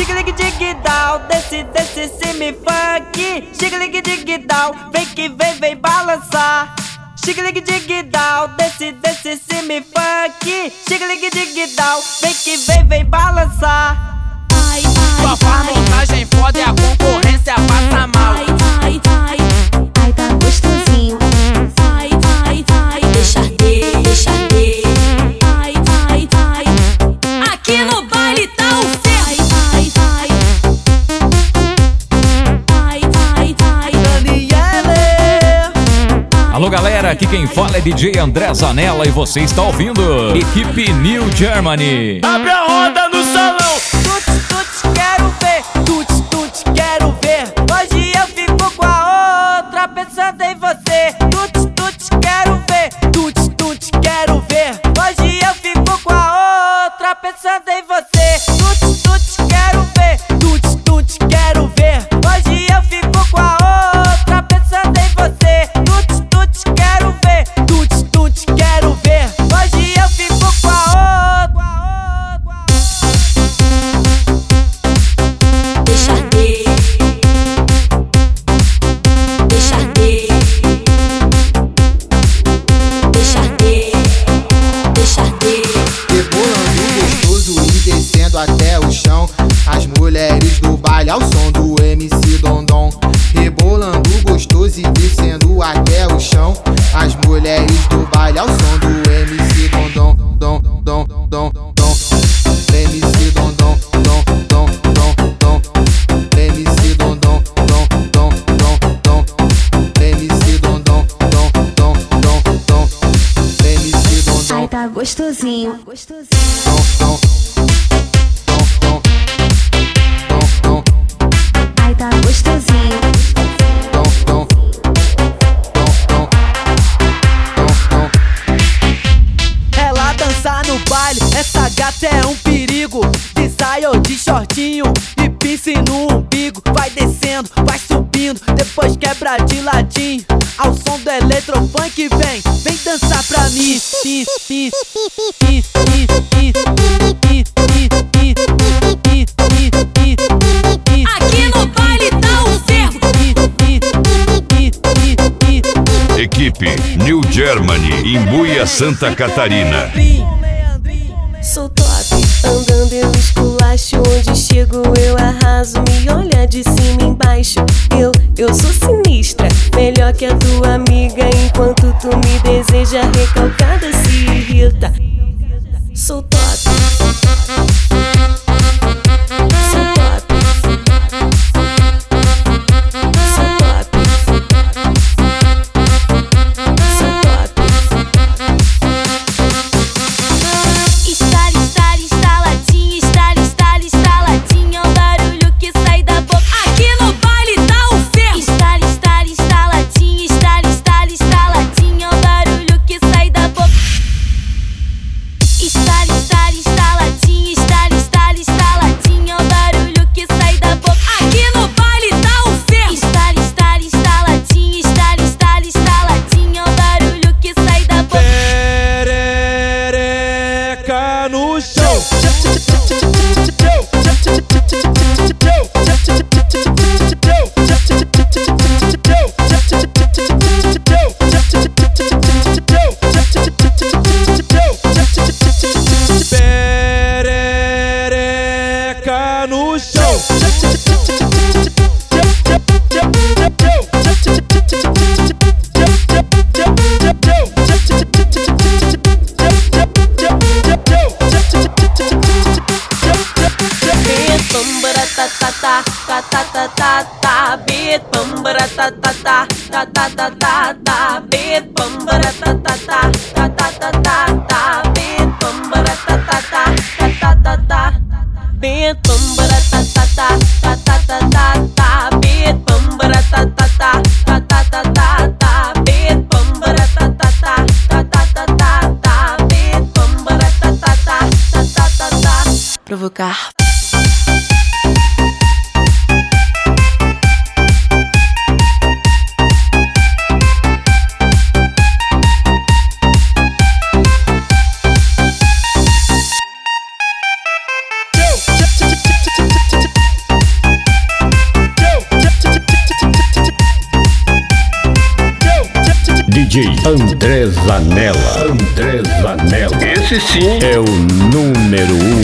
Xique-ligue-dig-down, desce esse me funk. Xique-ligue-dig-down, vem balançar. Xique-ligue-dig-down, desce esse me funk. Xique-ligue-dig-down, vem balançar. Sua montagem foda e a concorrência passa mal. Ai, tá gostosinho. Ai, deixa arder. Ai. Aqui no baile tá o ferro. Ai. Daniele. Alô galera, aqui quem fala é DJ André Zanella e você está ouvindo Equipe New Germany. Abre a roda no salão. Tuts, quero ver. Tuts, quero ver. Hoje eu fico com a outra pensando em você. Tuts, quero ver. Tuts, quero ver. Hoje eu fico com a outra pensando em você. Tuts, quero ver. Tuts, quero ver. Hoje eu fico com a outra pensando em você. Tuts, quero ver. Tuts, quero ver. Hoje eu fico com a outra. Deixa arder. Rebolando gostoso e descendo até o chão. As mulheres do baile ao som do MC Dondon. Rebolando gostoso e descendo até o chão. As mulheres do baile ao som do MC Dondon. MC Dondon. MC Dondon. MC Dondon. MC Dondon. Ai, tá gostosinho. Ai, tá gostosinho. Ela dança no baile, essa gata é um perigo. De saia ou de shortinho e pince no umbigo. Vai descendo, vai subindo, depois quebra de ladinho. Ao som do eletrofunk vem dançar pra mim. Aqui no baile tá o ferro. Equipe New Germany, Imbuia, Santa Catarina. Sou top, andando eu esculacho. Onde chego eu arraso, me olha de cima embaixo. Eu sou sinistra, melhor que a tua amiga. Enquanto tu me deseja, recalcada se irrita. Sou top. Provocar. DJ André Zanella. Esse sim é o número 1.